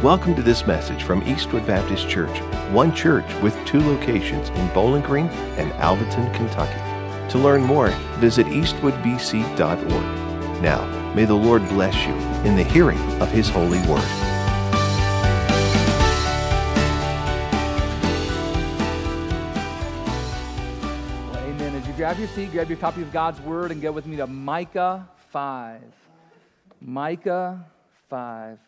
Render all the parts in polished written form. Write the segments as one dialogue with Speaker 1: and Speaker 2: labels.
Speaker 1: Welcome to this message from Eastwood Baptist Church, one church with two locations in Bowling Green and Alvaton, Kentucky. To learn more, visit eastwoodbc.org. Now, may the Lord bless you in the hearing of His holy word.
Speaker 2: Well, amen. As you grab your seat, grab your copy of God's word and go with me to Micah 5. Micah 5.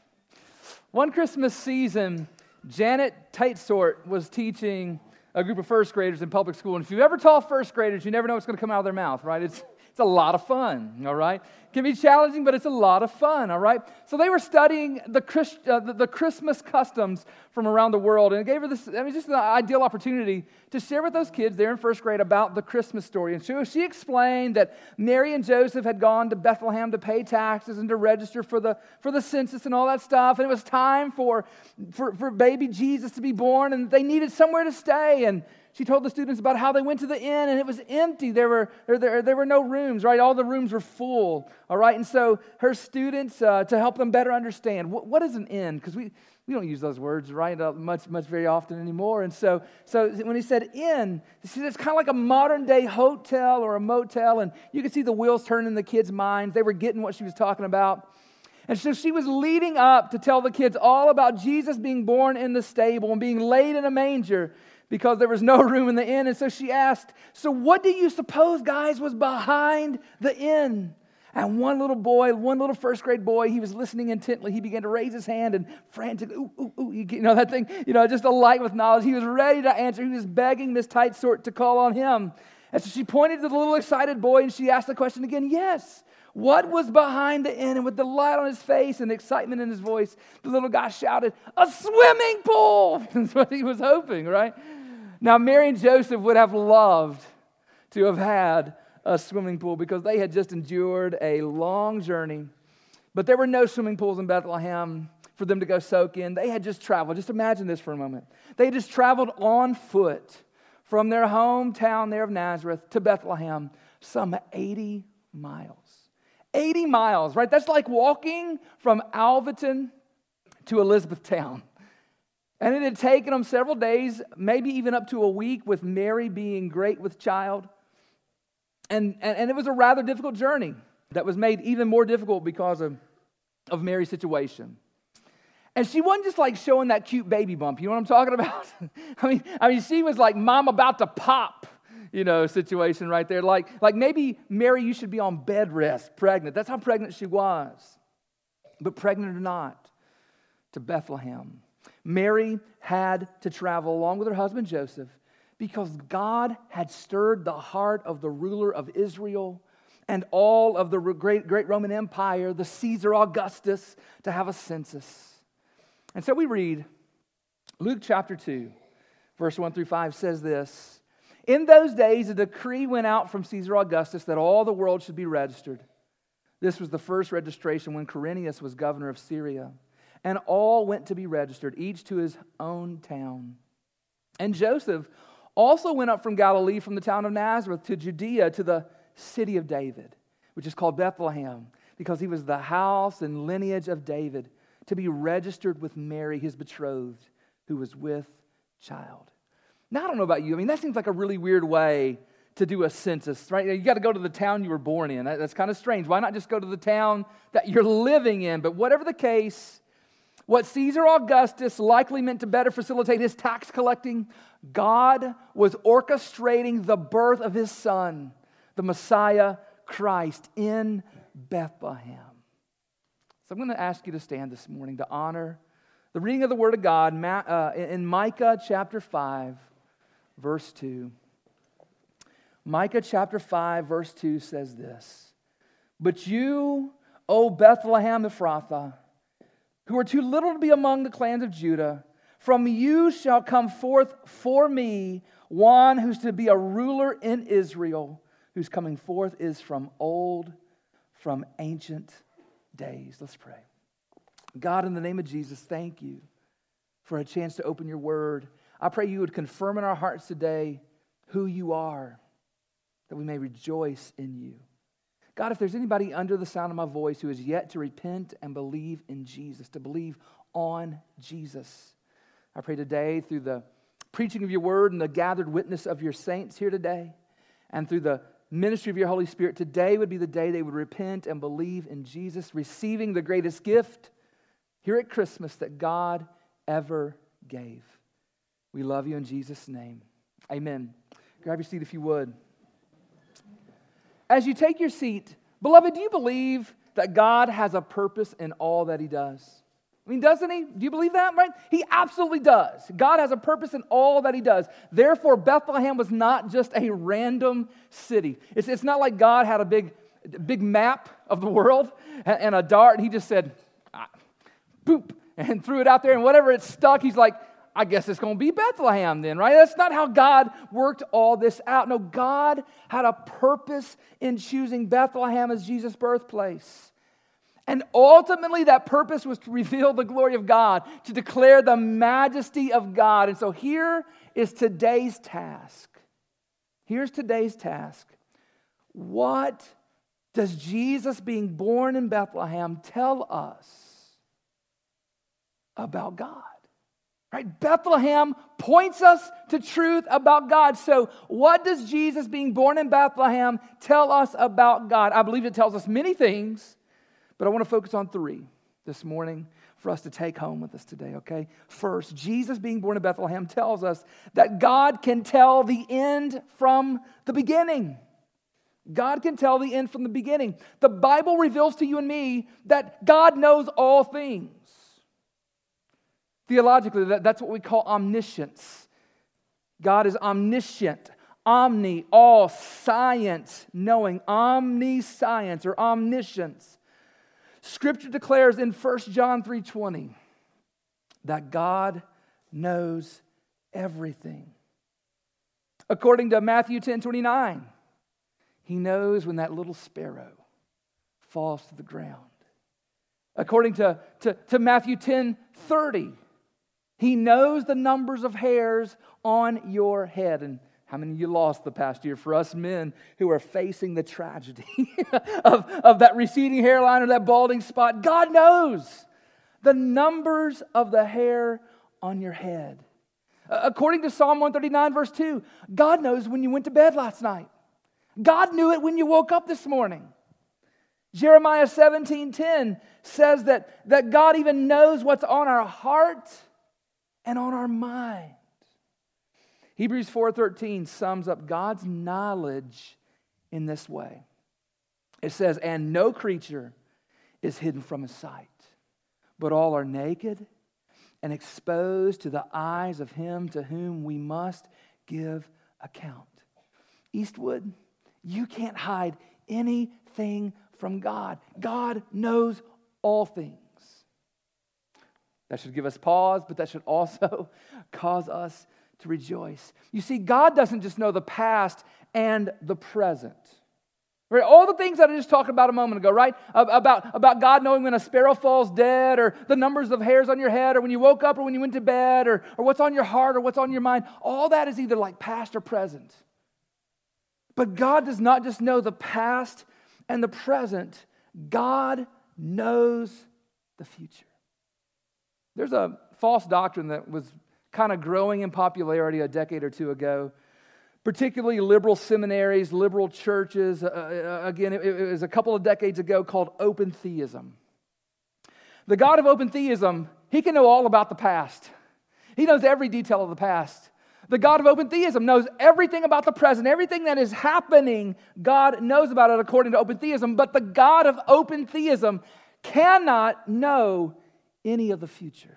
Speaker 2: One Christmas season, Janet Tatesort was teaching a group of first graders in public school. And if you've ever taught first graders, you never know what's going to come out of their mouth, right? It's a lot of fun, all right? It can be challenging, but it's a lot of fun, all right? So they were studying the Christmas customs from around the world, and it gave her this, just an ideal opportunity to share with those kids there in first grade about the Christmas story. And so she explained that Mary and Joseph had gone to Bethlehem to pay taxes and to register for the census and all that stuff, and it was time for baby Jesus to be born, and they needed somewhere to stay. And she told the students about how they went to the inn and it was empty. There were no rooms, right? All the rooms were full, all right? And so her students, to help them better understand, what is an inn? Because we don't use those words, right, much very often anymore. And so when he said inn, it's kind of like a modern-day hotel or a motel, and you could see the wheels turning in the kids' minds. They were getting what she was talking about. And so she was leading up to tell the kids all about Jesus being born in the stable and being laid in a manger, because there was no room in the inn. And so she asked, so what do you suppose, guys, was behind the inn? And one little first grade boy, he was listening intently. He began to raise his hand and frantically, that thing, just alight with knowledge. He was ready to answer. He was begging Miss Tatesort to call on him. And so she pointed to the little excited boy and she asked the question again, yes. What was behind the inn? And with delight on his face and excitement in his voice, the little guy shouted, a swimming pool! That's what he was hoping, right? Now, Mary and Joseph would have loved to have had a swimming pool because they had just endured a long journey. But there were no swimming pools in Bethlehem for them to go soak in. They had just traveled. Just imagine this for a moment. They had just traveled on foot from their hometown there of Nazareth to Bethlehem, some 80 miles. 80 miles, right? That's like walking from Alvaton to Elizabethtown. And it had taken them several days, maybe even up to a week, with Mary being great with child. And it was a rather difficult journey that was made even more difficult because of Mary's situation. And she wasn't just like showing that cute baby bump. You know what I'm talking about? I mean, she was like mom about to pop, situation right there. Like maybe, Mary, you should be on bed rest, pregnant. That's how pregnant she was. But pregnant or not, to Bethlehem. Mary had to travel along with her husband Joseph because God had stirred the heart of the ruler of Israel and all of the great Roman Empire, the Caesar Augustus, to have a census. And so we read, Luke chapter 2, verse 1 through 5 says this, in those days a decree went out from Caesar Augustus that all the world should be registered. This was the first registration when Quirinius was governor of Syria. And all went to be registered, each to his own town. And Joseph also went up from Galilee, from the town of Nazareth to Judea, to the city of David, which is called Bethlehem, because he was the house and lineage of David, to be registered with Mary, his betrothed, who was with child. Now, I don't know about you. That seems like a really weird way to do a census, right? You got to go to the town you were born in. That's kind of strange. Why not just go to the town that you're living in? But whatever the case, what Caesar Augustus likely meant to better facilitate his tax collecting, God was orchestrating the birth of his son, the Messiah Christ, in Bethlehem. So I'm going to ask you to stand this morning to honor the reading of the Word of God in Micah chapter 5, verse 2. Micah chapter 5, verse 2 says this, but you, O Bethlehem Ephrathah, who are too little to be among the clans of Judah, from you shall come forth for me one who's to be a ruler in Israel, whose coming forth is from ancient days. Let's pray. God, in the name of Jesus, thank you for a chance to open your word. I pray you would confirm in our hearts today who you are, that we may rejoice in you. God, if there's anybody under the sound of my voice who is yet to repent and believe in Jesus, to believe on Jesus. I pray today through the preaching of your word and the gathered witness of your saints here today, and through the ministry of your Holy Spirit, today would be the day they would repent and believe in Jesus, receiving the greatest gift here at Christmas that God ever gave. We love you in Jesus' name. Amen. Grab your seat if you would. As you take your seat, beloved, do you believe that God has a purpose in all that He does? I mean, doesn't He? Do you believe that, right? He absolutely does. God has a purpose in all that He does. Therefore, Bethlehem was not just a random city. It's not like God had a big map of the world and a dart, and He just said, boop, and threw it out there, and whatever it stuck, He's like, I guess it's going to be Bethlehem then, right? That's not how God worked all this out. No, God had a purpose in choosing Bethlehem as Jesus' birthplace. And ultimately, that purpose was to reveal the glory of God, to declare the majesty of God. And so here is today's task. Here's today's task. What does Jesus being born in Bethlehem tell us about God? Right? Bethlehem points us to truth about God. So what does Jesus being born in Bethlehem tell us about God? I believe it tells us many things, but I want to focus on 3 this morning for us to take home with us today, okay? First, Jesus being born in Bethlehem tells us that God can tell the end from the beginning. God can tell the end from the beginning. The Bible reveals to you and me that God knows all things. Theologically, that's what we call omniscience. God is omniscient. Omni, all, science, knowing. Omniscience or omniscience. Scripture declares in 1 John 3:20 that God knows everything. According to Matthew 10:29, He knows when that little sparrow falls to the ground. According to Matthew 10:30, He knows the numbers of hairs on your head. And how many of you lost the past year? For us men who are facing the tragedy of that receding hairline or that balding spot, God knows the numbers of the hair on your head. According to Psalm 139, verse 2, God knows when you went to bed last night. God knew it when you woke up this morning. Jeremiah 17:10 says that God even knows what's on our heart and on our mind. Hebrews 4:13 sums up God's knowledge in this way. It says, and no creature is hidden from His sight, but all are naked and exposed to the eyes of Him to whom we must give account. Eastwood, you can't hide anything from God. God knows all things. That should give us pause, but that should also cause us to rejoice. You see, God doesn't just know the past and the present. Right? All the things that I just talked about a moment ago, right? About God knowing when a sparrow falls dead, or the numbers of hairs on your head, or when you woke up or when you went to bed, or what's on your heart or what's on your mind. All that is either like past or present. But God does not just know the past and the present. God knows the future. There's a false doctrine that was kind of growing in popularity a decade or two ago, particularly liberal seminaries, liberal churches. Again, it was a couple of decades ago, called open theism. The God of open theism, He can know all about the past. He knows every detail of the past. The God of open theism knows everything about the present. Everything that is happening, God knows about it according to open theism. But the God of open theism cannot know any of the future.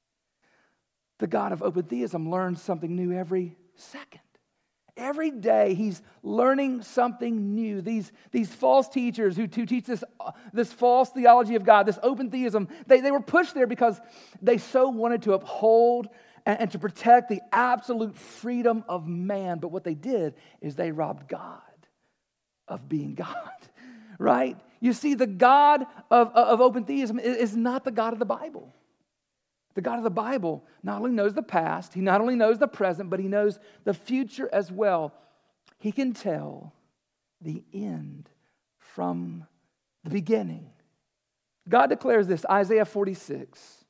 Speaker 2: The God of open theism learns something new every second. Every day He's learning something new. These false teachers who teach this false theology of God, this open theism, they were pushed there because they so wanted to uphold and to protect the absolute freedom of man. But what they did is they robbed God of being God, right? You see, the God of open theism is not the God of the Bible. The God of the Bible not only knows the past, He not only knows the present, but He knows the future as well. He can tell the end from the beginning. God declares this, Isaiah 46,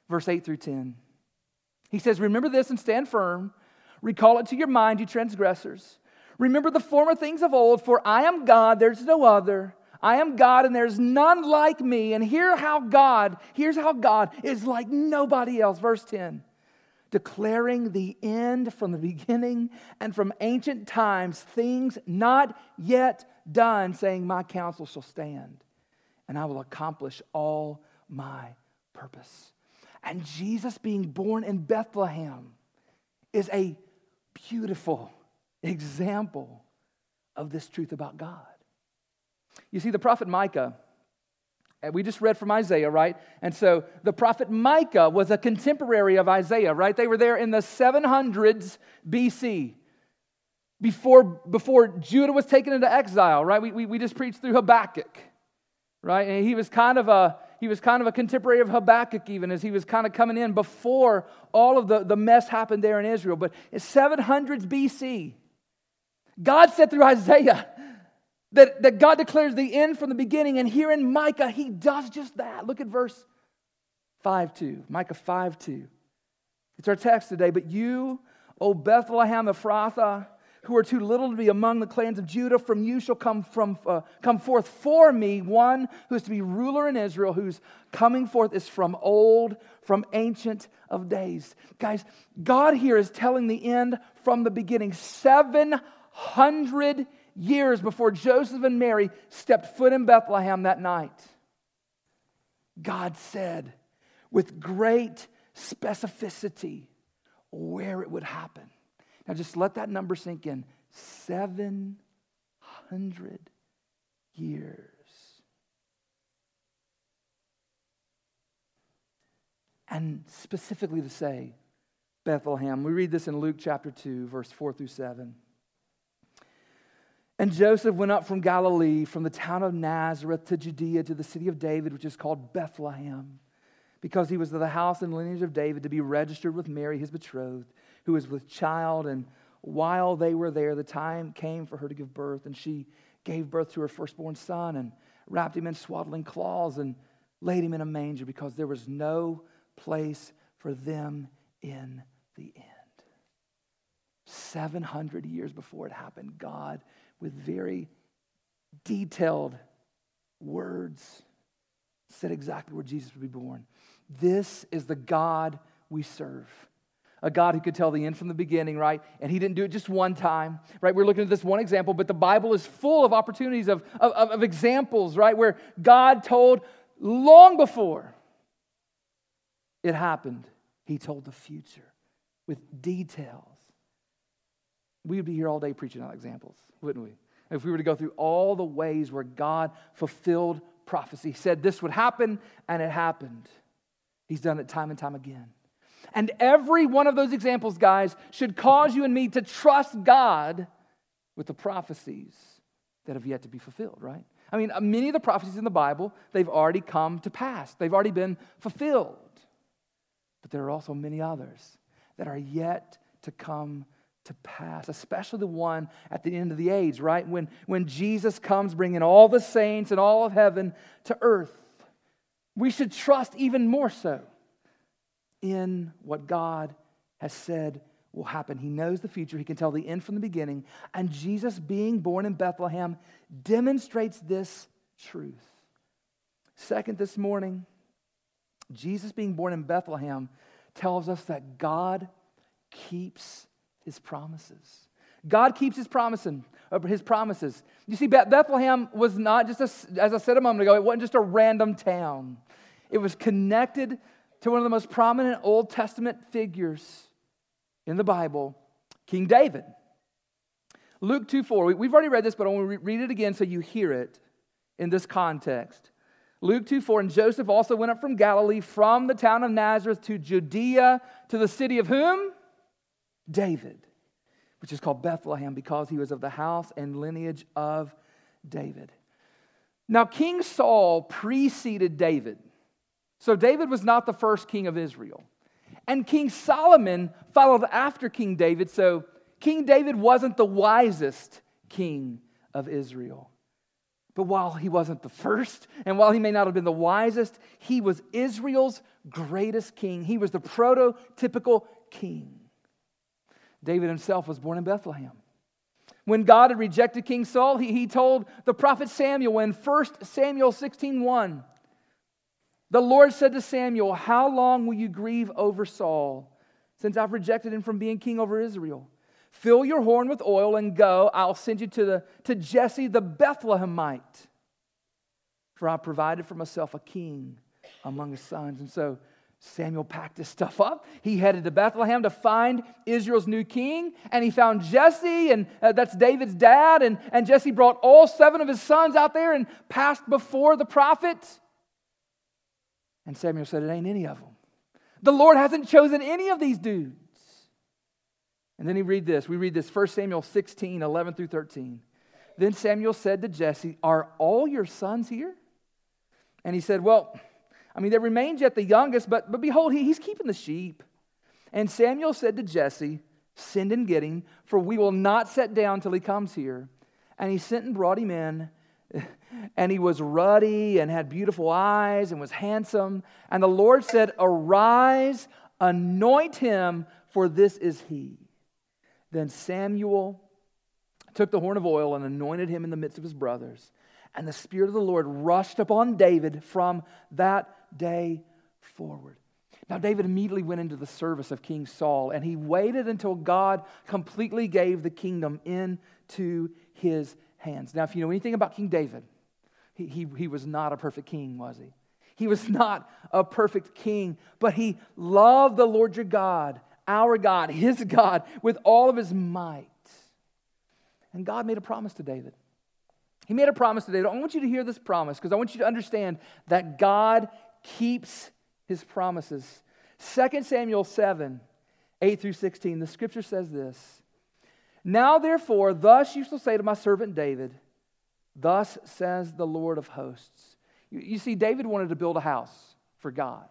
Speaker 2: verse 8 through 10. He says, remember this and stand firm. Recall it to your mind, you transgressors. Remember the former things of old, for I am God, there's no other. I am God and there's none like me. And here's how God is like nobody else. Verse 10. Declaring the end from the beginning and from ancient times, things not yet done, saying, my counsel shall stand, and I will accomplish all my purpose. And Jesus being born in Bethlehem is a beautiful example of this truth about God. You see, the prophet Micah, and we just read from Isaiah, right? And so the prophet Micah was a contemporary of Isaiah, right? They were there in the 700s BC, before Judah was taken into exile, right? We just preached through Habakkuk, right? And he was kind of a contemporary of Habakkuk, even as he was kind of coming in before all of the mess happened there in Israel. But in 700s BC, God said through Isaiah that God declares the end from the beginning. And here in Micah, he does just that. Look at verse 5:2, Micah 5:2. It's our text today. But you, O Bethlehem Ephrathah, who are too little to be among the clans of Judah, from you shall come forth for me one who is to be ruler in Israel, whose coming forth is from old, from ancient of days. Guys, God here is telling the end from the beginning. 700 years before Joseph and Mary stepped foot in Bethlehem that night, God said with great specificity where it would happen. Now just let that number sink in. 700 years. And specifically to say Bethlehem. We read this in Luke chapter 2, verse 4 through 7. And Joseph went up from Galilee, from the town of Nazareth to Judea, to the city of David, which is called Bethlehem, because he was of the house and lineage of David, to be registered with Mary, his betrothed, who was with child. And while they were there, the time came for her to give birth. And she gave birth to her firstborn son and wrapped him in swaddling cloths and laid him in a manger, because there was no place for them in the end. 700 years before it happened, God, with very detailed words, said exactly where Jesus would be born. This is the God we serve. A God who could tell the end from the beginning, right? And he didn't do it just one time, right? We're looking at this one example, but the Bible is full of opportunities of examples, right? Where God told long before it happened, he told the future with details. We would be here all day preaching on examples, wouldn't we? If we were to go through all the ways where God fulfilled prophecy, said this would happen, and it happened. He's done it time and time again. And every one of those examples, guys, should cause you and me to trust God with the prophecies that have yet to be fulfilled, right? I mean, many of the prophecies in the Bible, they've already come to pass. They've already been fulfilled. But there are also many others that are yet to come to pass, especially the one at the end of the age, right? When Jesus comes bringing all the saints and all of heaven to earth. We should trust even more so in what God has said will happen. He knows the future. He can tell the end from the beginning. And Jesus being born in Bethlehem demonstrates this truth. Second, this morning, Jesus being born in Bethlehem tells us that God keeps His promises. God keeps His promises. You see, Bethlehem was not just, as I said a moment ago, it wasn't just a random town. It was connected to one of the most prominent Old Testament figures in the Bible, King David. Luke 2:4. We've already read this, but I want to read it again so you hear it in this context. Luke 2:4, and Joseph also went up from Galilee, from the town of Nazareth to Judea, to the city of whom? David, which is called Bethlehem, because he was of the house and lineage of David. Now, King Saul preceded David. So David was not the first king of Israel. And King Solomon followed after King David, so King David wasn't the wisest king of Israel. But while he wasn't the first, and while he may not have been the wisest, he was Israel's greatest king. He was the prototypical king. David himself was born in Bethlehem. When God had rejected King Saul, he told the prophet Samuel in 1 Samuel 16:1, the Lord said to Samuel, "How long will you grieve over Saul, since I've rejected him from being king over Israel? Fill your horn with oil and go. I'll send you to Jesse the Bethlehemite. For I provided for myself a king among his sons." And so Samuel packed his stuff up. He headed to Bethlehem to find Israel's new king. And he found Jesse, and that's David's dad. And Jesse brought all 7 of his sons out there and passed before the prophet. And Samuel said, "It ain't any of them. The Lord hasn't chosen any of these dudes." And then we read this 1 Samuel 16, 11 through 13. Then Samuel said to Jesse, "Are all your sons here?" And he said, "Well, there remains yet the youngest, but behold, he's keeping the sheep." And Samuel said to Jesse, "Send and get him, for we will not sit down till he comes here." And he sent and brought him in. And he was ruddy and had beautiful eyes and was handsome. And the Lord said, "Arise, anoint him, for this is he." Then Samuel took the horn of oil and anointed him in the midst of his brothers. And the Spirit of the Lord rushed upon David from that day forward. Now David immediately went into the service of King Saul, and he waited until God completely gave the kingdom into his hands. Now, if you know anything about King David, he was not a perfect king, was he? He was not a perfect king, but he loved the Lord your God, our God, his God, with all of his might. And God made a promise to David. He made a promise to David. I want you to hear this promise because I want you to understand that God keeps his promises. 2 Samuel 7, 8 through 16, the scripture says this: "Now therefore, thus you shall say to my servant David, thus says the Lord of hosts." You see, David wanted to build a house for God.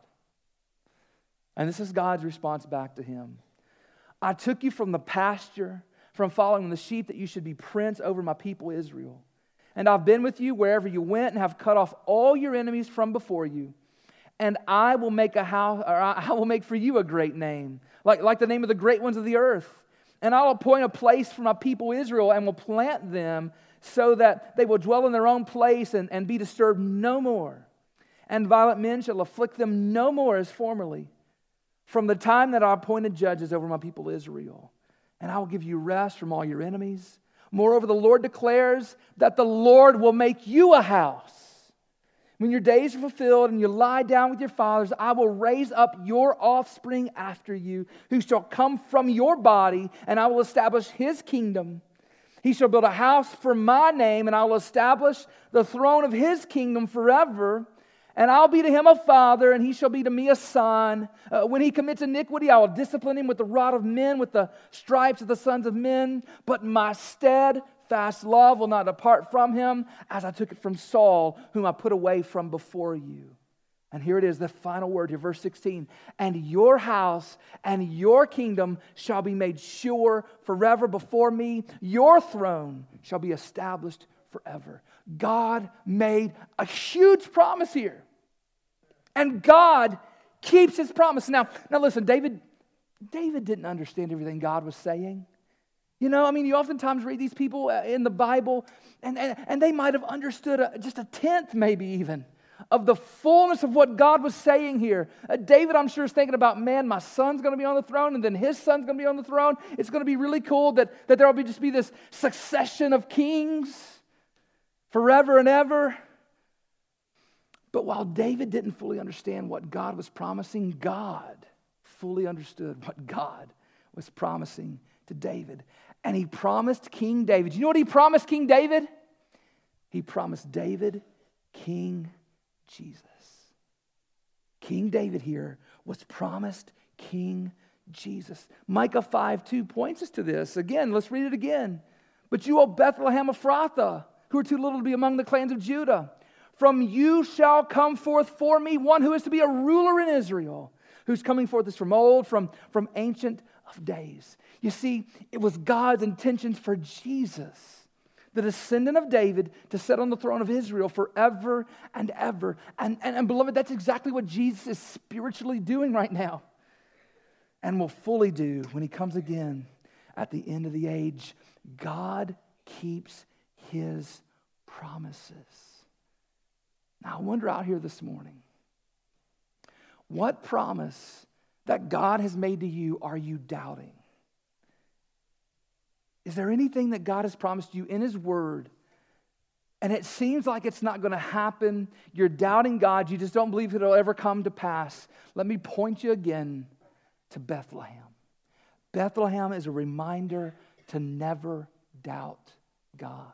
Speaker 2: And this is God's response back to him. "I took you from the pasture, from following the sheep, that you should be prince over my people Israel. And I've been with you wherever you went and have cut off all your enemies from before you. And I will make I will make for you a great name, like the name of the great ones of the earth. And I'll appoint a place for my people Israel and will plant them so that they will dwell in their own place and be disturbed no more. And violent men shall afflict them no more as formerly, from the time that I appointed judges over my people Israel. And I will give you rest from all your enemies. Moreover, the Lord declares that the Lord will make you a house. When your days are fulfilled and you lie down with your fathers, I will raise up your offspring after you, who shall come from your body, and I will establish his kingdom. He shall build a house for my name, and I will establish the throne of his kingdom forever. And I'll be to him a father, and he shall be to me a son. When he commits iniquity, I will discipline him with the rod of men, with the stripes of the sons of men. But my steadfast love will not depart from him, as I took it from Saul, whom I put away from before you. And here it is, the final word here, verse 16. And your house and your kingdom shall be made sure forever before me. Your throne shall be established forever. God made a huge promise here. And God keeps his promise. Now listen, David didn't understand everything God was saying. You oftentimes read these people in the Bible, and they might have understood just a tenth, maybe even, of the fullness of what God was saying here. David, I'm sure, is thinking about, man, my son's going to be on the throne, and then his son's going to be on the throne. It's going to be really cool that there will just be this succession of kings forever and ever. But while David didn't fully understand what God was promising, God fully understood what God was promising to David. And he promised King David. You know what he promised King David? He promised David King Jesus. King David here was promised King Jesus. Micah 5:2 points us to this. Again, let's read it again. But you, O Bethlehem Ephrathah, who are too little to be among the clans of Judah, from you shall come forth for me one who is to be a ruler in Israel, whose coming forth is from old, from ancient of days. You see, it was God's intentions for Jesus the descendant of David, to sit on the throne of Israel forever and ever. And beloved, that's exactly what Jesus is spiritually doing right now, and will fully do when he comes again at the end of the age. God keeps his promises. Now, I wonder out here this morning, what promise that God has made to you are you doubting? Is there anything that God has promised you in his word, and it seems like it's not going to happen? You're doubting God. You just don't believe it'll ever come to pass. Let me point you again to Bethlehem. Bethlehem is a reminder to never doubt God.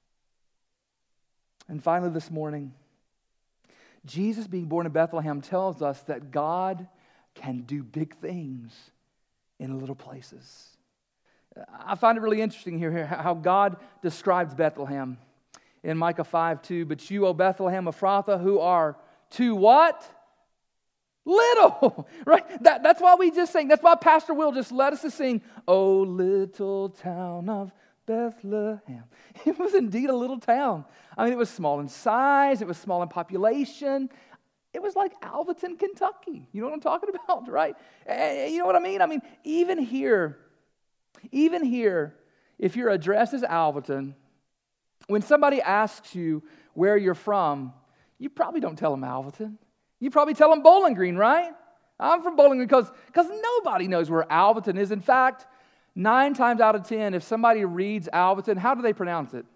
Speaker 2: And finally this morning, Jesus being born in Bethlehem tells us that God can do big things in little places. I find it really interesting here how God describes Bethlehem in Micah 5:2. But you, O Bethlehem Ephrathah, who are too what? Little, right? That's why we just sing. That's why Pastor Will just led us to sing, "O little town of Bethlehem." It was indeed a little town. I mean, it was small in size. It was small in population. It was like Alvaton, Kentucky. You know what I'm talking about, right? You know what I mean? I mean, even here, if you're addressed as Alvaton, when somebody asks you where you're from, you probably don't tell them Alvaton. You probably tell them Bowling Green, right? I'm from Bowling Green because nobody knows where Alvaton is. In fact, 9 times out of 10, if somebody reads Alvaton, how do they pronounce it?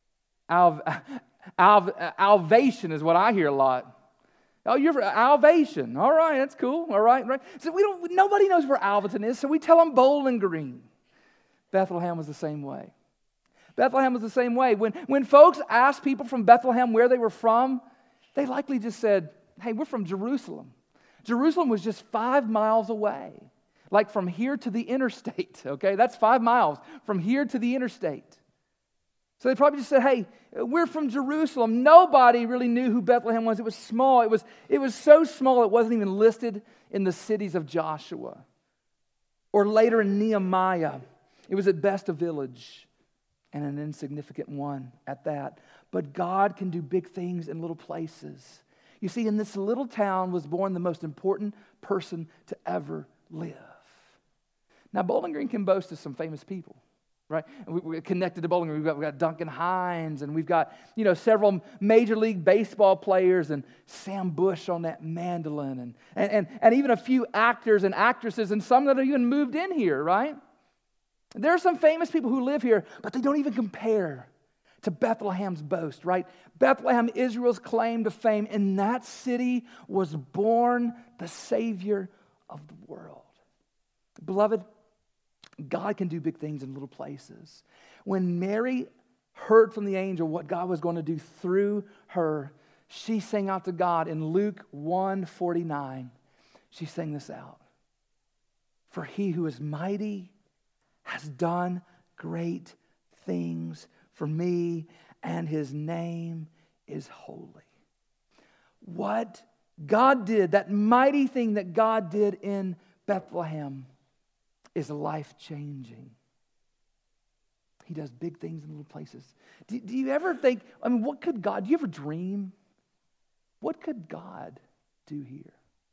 Speaker 2: Alvation is what I hear a lot. Oh, you're Alvation. All right, that's cool. All right, right. So nobody knows where Alvaton is, so we tell them Bowling Green. Bethlehem was the same way. Bethlehem was the same way. When folks asked people from Bethlehem where they were from, they likely just said, "Hey, we're from Jerusalem." Jerusalem was just 5 miles away. Like from here to the interstate, okay? That's 5 miles from here to the interstate. So they probably just said, "Hey, we're from Jerusalem." Nobody really knew who Bethlehem was. It was small. It was so small it wasn't even listed in the cities of Joshua. Or later in Nehemiah, it was at best a village, and an insignificant one at that. But God can do big things in little places. You see, in this little town was born the most important person to ever live. Now, Bowling Green can boast of some famous people, right? We're connected to Bowling Green. We've got Duncan Hines, and we've got, several Major League Baseball players, and Sam Bush on that mandolin, and even a few actors and actresses, and some that have even moved in here, right? There are some famous people who live here, but they don't even compare to Bethlehem's boast, right? Bethlehem, Israel's claim to fame. In that city was born the Savior of the world. Beloved, God can do big things in little places. When Mary heard from the angel what God was going to do through her, she sang out to God in Luke 1:49. She sang this out. "For he who is mighty has done great things for me, and his name is holy." What God did, that mighty thing that God did in Bethlehem, is life-changing. He does big things in little places. Do you ever think, what could God, do you ever dream? What could God do here?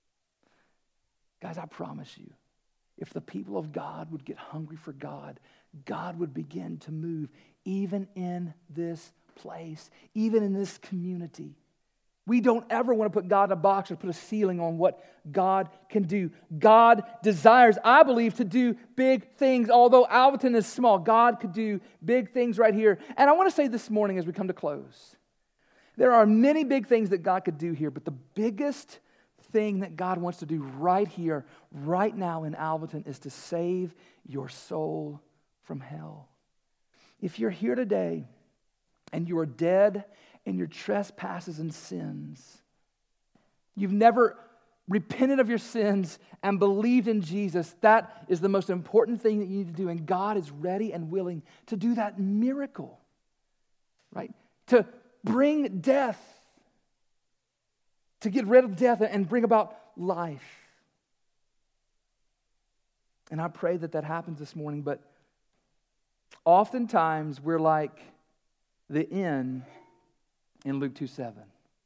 Speaker 2: Guys, I promise you, if the people of God would get hungry for God, God would begin to move even in this place, even in this community. We don't ever want to put God in a box or put a ceiling on what God can do. God desires, I believe, to do big things. Although Alvaton is small, God could do big things right here. And I want to say this morning as we come to close, there are many big things that God could do here, but the biggest thing that God wants to do right here, right now in Alvaton, is to save your soul from hell. If you're here today and you are dead in your trespasses and sins, you've never repented of your sins and believed in Jesus, that is the most important thing that you need to do. And God is ready and willing to do that miracle, right? To bring death, to get rid of death and bring about life. And I pray that happens this morning, but oftentimes we're like the inn in Luke 2:7.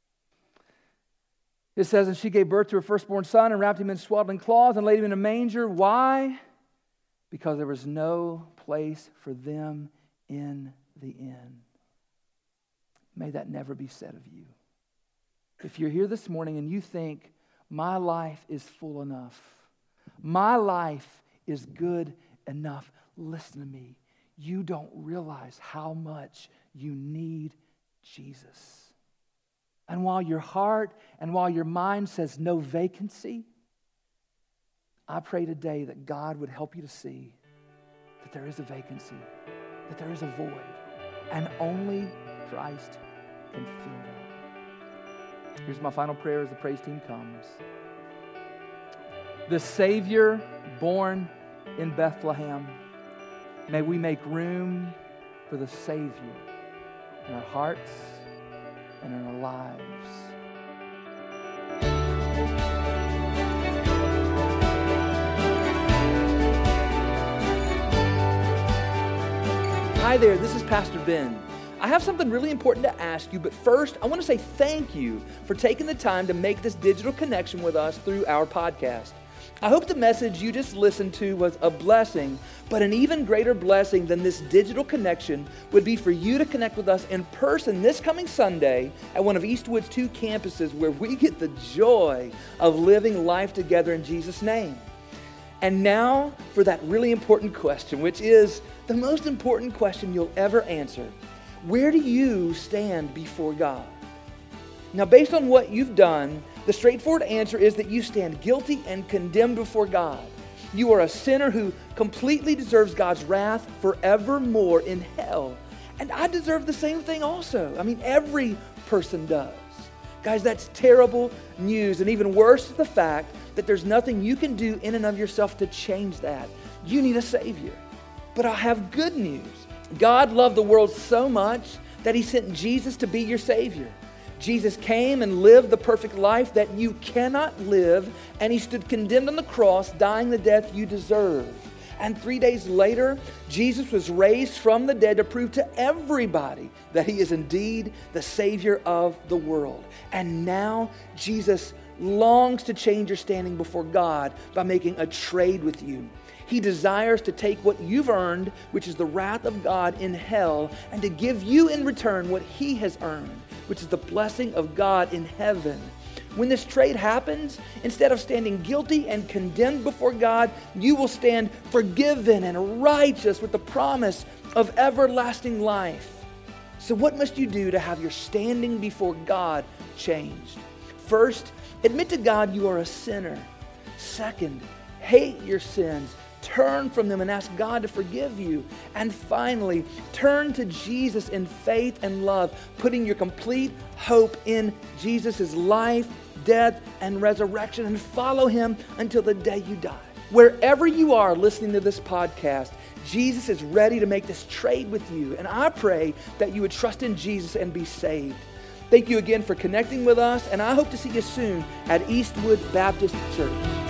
Speaker 2: It says, and she gave birth to her firstborn son and wrapped him in swaddling cloths and laid him in a manger. Why? Because there was no place for them in the inn. May that never be said of you. If you're here this morning and you think, my life is full enough, my life is good enough, listen to me. You don't realize how much you need Jesus. And while your heart and while your mind says no vacancy, I pray today that God would help you to see that there is a vacancy, that there is a void, and only Christ can fill that. Here's my final prayer as the praise team comes. The Savior born in Bethlehem, may we make room for the Savior in our hearts and in our lives. Hi there, this is Pastor Ben. I have something really important to ask you, but first, I want to say thank you for taking the time to make this digital connection with us through our podcast. I hope the message you just listened to was a blessing, but an even greater blessing than this digital connection would be for you to connect with us in person this coming Sunday at one of Eastwood's 2 campuses where we get the joy of living life together in Jesus' name. And now for that really important question, which is the most important question you'll ever answer. Where do you stand before God? Now, based on what you've done, the straightforward answer is that you stand guilty and condemned before God. You are a sinner who completely deserves God's wrath forevermore in hell. And I deserve the same thing also. I mean, every person does. Guys, that's terrible news. And even worse is the fact that there's nothing you can do in and of yourself to change that. You need a Savior. But I have good news. God loved the world so much that He sent Jesus to be your Savior. Jesus came and lived the perfect life that you cannot live, and He stood condemned on the cross, dying the death you deserve. And 3 days later, Jesus was raised from the dead to prove to everybody that He is indeed the Savior of the world. And now Jesus longs to change your standing before God by making a trade with you. He desires to take what you've earned, which is the wrath of God in hell, and to give you in return what He has earned, which is the blessing of God in heaven. When this trade happens, instead of standing guilty and condemned before God, you will stand forgiven and righteous with the promise of everlasting life. So what must you do to have your standing before God changed? First, admit to God you are a sinner. Second, hate your sins. Turn from them and ask God to forgive you. And finally, turn to Jesus in faith and love, putting your complete hope in Jesus' life, death, and resurrection, and follow Him until the day you die. Wherever you are listening to this podcast, Jesus is ready to make this trade with you. And I pray that you would trust in Jesus and be saved. Thank you again for connecting with us, and I hope to see you soon at Eastwood Baptist Church.